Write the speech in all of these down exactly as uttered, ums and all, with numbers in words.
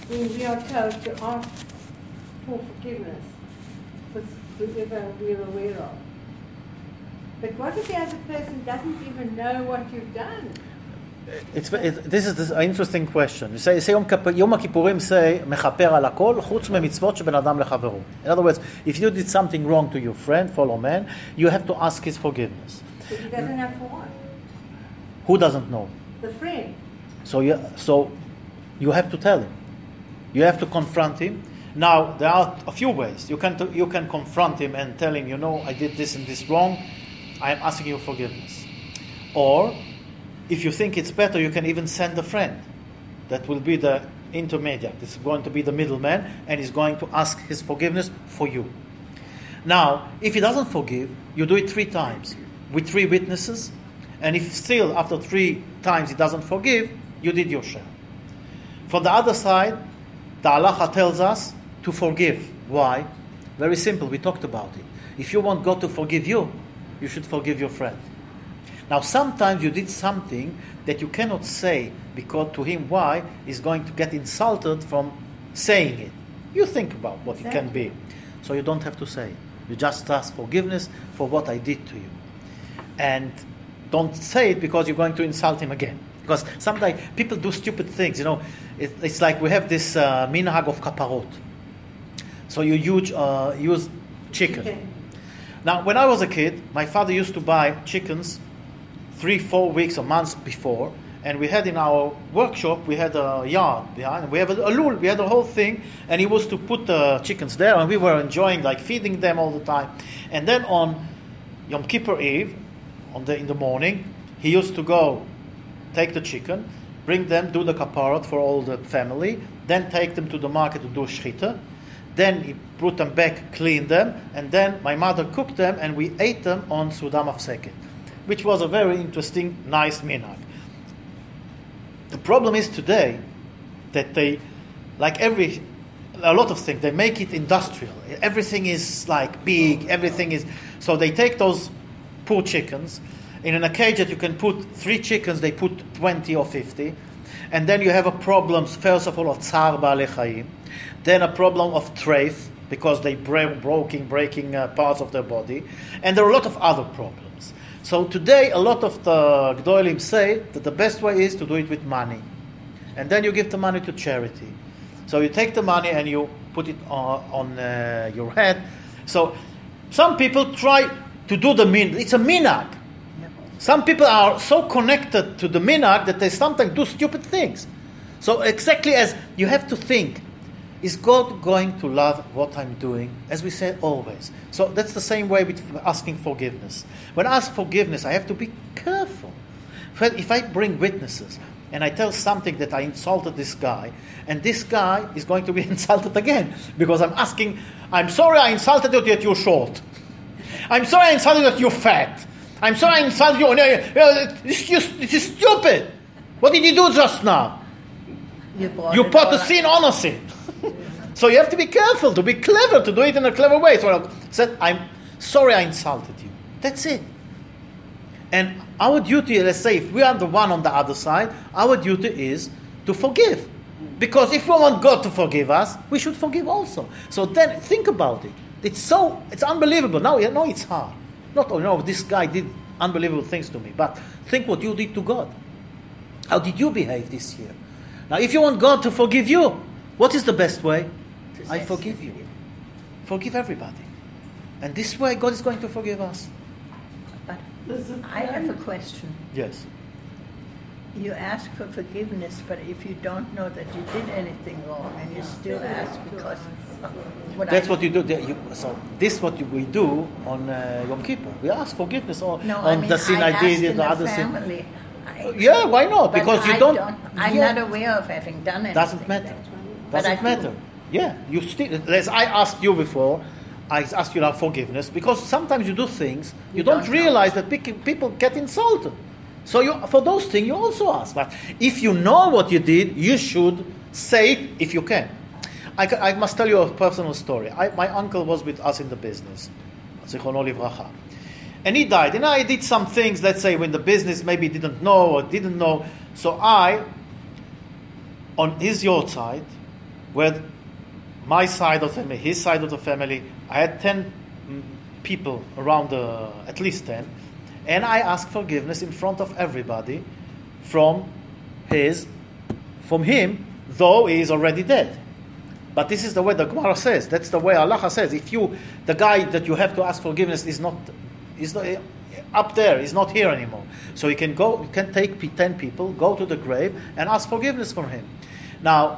when we are told to ask for forgiveness with whoever we're aware of. But what if the other person doesn't even know what you've done? It's, it, this is an interesting question. You say, say Yom, Kippur, Yom HaKippurim say, מכפר על הכל, חוץ ממצוות שבין אדם לחברו. In other words, if you did something wrong to your friend, fellow man, you have to ask his forgiveness. But he doesn't know for what? Who doesn't know? The friend. So you, so you have to tell him. You have to confront him. Now, there are a few ways. You can, you can confront him and tell him, you know, I did this and this wrong. I am asking you forgiveness. Or, if you think it's better, you can even send a friend. That will be the intermediate. It's going to be the middleman, and he's going to ask his forgiveness for you. Now, if he doesn't forgive, you do it three times with three witnesses, and if still after three times he doesn't forgive, you did your share. From the other side, the halacha tells us to forgive. Why? Very simple, we talked about it. If you want God to forgive you, you should forgive your friend. Now, sometimes you did something that you cannot say because to him, why? He's going to get insulted from saying it. You think about what it can be. So you don't have to say it. You just ask forgiveness for what I did to you. And don't say it because you're going to insult him again. Because sometimes people do stupid things. You know, it, it's like we have this uh, minhag of kaparot. So you use, uh, use chicken. chicken. Now, when I was a kid, my father used to buy chickens three, four weeks or months before, and we had in our workshop, we had a yard behind, we have a, a lul, we had the whole thing, and he was to put the chickens there, and we were enjoying, like, feeding them all the time. And then on Yom Kippur Eve, on the, in the morning, he used to go take the chicken, bring them, do the kaparot for all the family, then take them to the market to do shchita, then he put them back, clean them, and then my mother cooked them, and we ate them on Suda Mafseket, which was a very interesting, nice minhag. The problem is today that they, like every, a lot of things, they make it industrial. Everything is like big, everything is, so they take those poor chickens, in a cage that you can put three chickens, they put twenty or fifty, and then you have a problem, first of all, of tsar ba'alei chayim, then a problem of treif, because they break, breaking, breaking uh, parts of their body, and there are a lot of other problems. So today, a lot of the Gdolim say that the best way is to do it with money. And then you give the money to charity. So you take the money and you put it on, on uh, your head. So some people try to do the min. It's a minhag. Some people are so connected to the minhag that they sometimes do stupid things. So exactly as you have to think, is God going to love what I'm doing? As we say always. So that's the same way with asking forgiveness. When I ask forgiveness, I have to be careful. If I bring witnesses and I tell something that I insulted this guy, and this guy is going to be insulted again, because I'm asking, I'm sorry I insulted you that you're short. I'm sorry I insulted you that you're fat. I'm sorry I insulted you. This is stupid. What did you do just now? You, you put the sin on a sin. So you have to be careful, to be clever, to do it in a clever way. So I said, I'm sorry I insulted you. That's it. And our duty, let's say, if we are the one on the other side, our duty is to forgive. Because if we want God to forgive us, we should forgive also. So then think about it. It's so, it's unbelievable. Now, you know it's hard. Not, oh no, this guy did unbelievable things to me. But think what you did to God. How did you behave this year? Now, if you want God to forgive you, what is the best way? I forgive you. Forgive everybody. And this way, God is going to forgive us. But I have a question. Yes. You ask for forgiveness, but if you don't know that you did anything wrong, and you still ask because... What That's I, what you do. You, so this is what you, we do on uh, Yom Kippur. We ask forgiveness on, no, on I mean, the sin I, I did and the the other family. sin. I, Yeah, why not? Because you I don't... don't I'm yeah. not aware of having done anything. Doesn't matter. But Doesn't I matter. do. Yeah, you still. As I asked you before, I asked you now forgiveness because sometimes you do things you, You don't, don't realize that people get insulted. So you, for those things, you also ask. But if you know what you did, you should say it if you can. I, I must tell you a personal story. I, my uncle was with us in the business, Zichrono Livracha, and he died. And I did some things. Let's say when the business maybe didn't know or didn't know. So I, on his yard side, where my side of the family, his side of the family, I had ten mm, people around, the, at least ten, and I asked forgiveness in front of everybody from his, from him, though he is already dead. But this is the way the Gemara says. That's the way Allah says. If you, the guy that you have to ask forgiveness is not, is not up there, is not here anymore. So you can go, you can take ten people, go to the grave, and ask forgiveness from him. Now,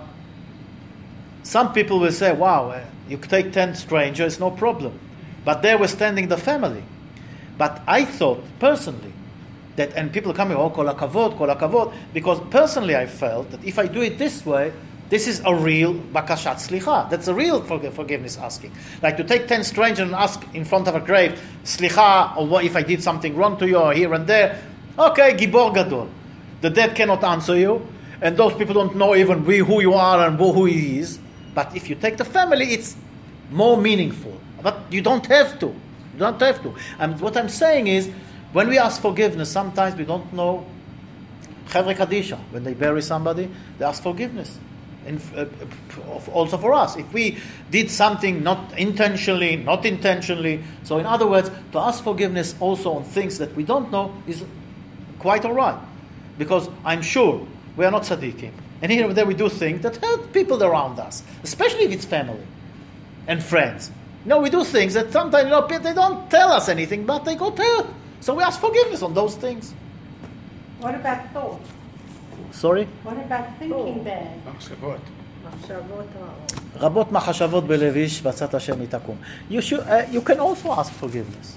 some people will say, "Wow, you take ten strangers, no problem." But there was standing the family. But I thought personally that, and people are coming, oh, kol hakavod, kol hakavod, because personally I felt that if I do it this way, this is a real bakashat slicha. That's a real forgiveness asking. Like to take ten strangers and ask in front of a grave, slicha, or what if I did something wrong to you, or here and there. Okay, gibor gadol. The dead cannot answer you, and those people don't know even who you are and who he is. But if you take the family, it's more meaningful. But you don't have to. You don't have to. And what I'm saying is, when we ask forgiveness, sometimes we don't know. Chevre Kadisha, when they bury somebody, they ask forgiveness. And uh, also for us, if we did something not intentionally, not intentionally. So in other words, to ask forgiveness also on things that we don't know is quite all right. Because I'm sure we are not tzaddikim. And here and there we do things that hurt people around us, especially if it's family and friends. You know, we do things that sometimes, you know, they don't tell us anything, but they got hurt. So we ask forgiveness on those things. What about thought? Sorry? What about thinking bad? מחשבות. מחשבות רעות. רבות מחשבות בלב איש ועצת השם היא תקום. You should, uh, you can also ask forgiveness.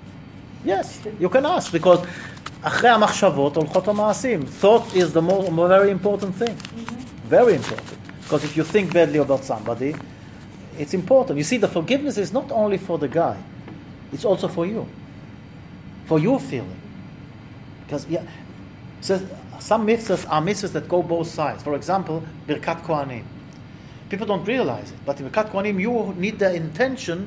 Yes, you can ask, because אחרי המחשבות הולכות המעשים. Thought is the more, more very important thing. Mm-hmm. Very important. Because if you think badly about somebody, it's important. You see, the forgiveness is not only for the guy, it's also for you. For your feeling. Because yeah, so some mitzvahs are mitzvahs that go both sides. For example, Birkat Kohanim. People don't realize it, but in Birkat Kohanim you need the intention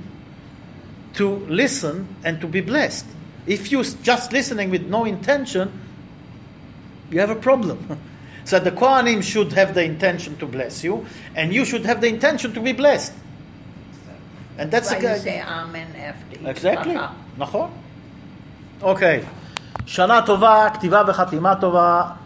to listen and to be blessed. If you're just listening with no intention, you have a problem. So the Kohanim should have the intention to bless you, and you should have the intention to be blessed. And that's why a you say amen after each Exactly. bracha. נכון. אוקיי. שנה טובה, כתיבה וחתימה טובה.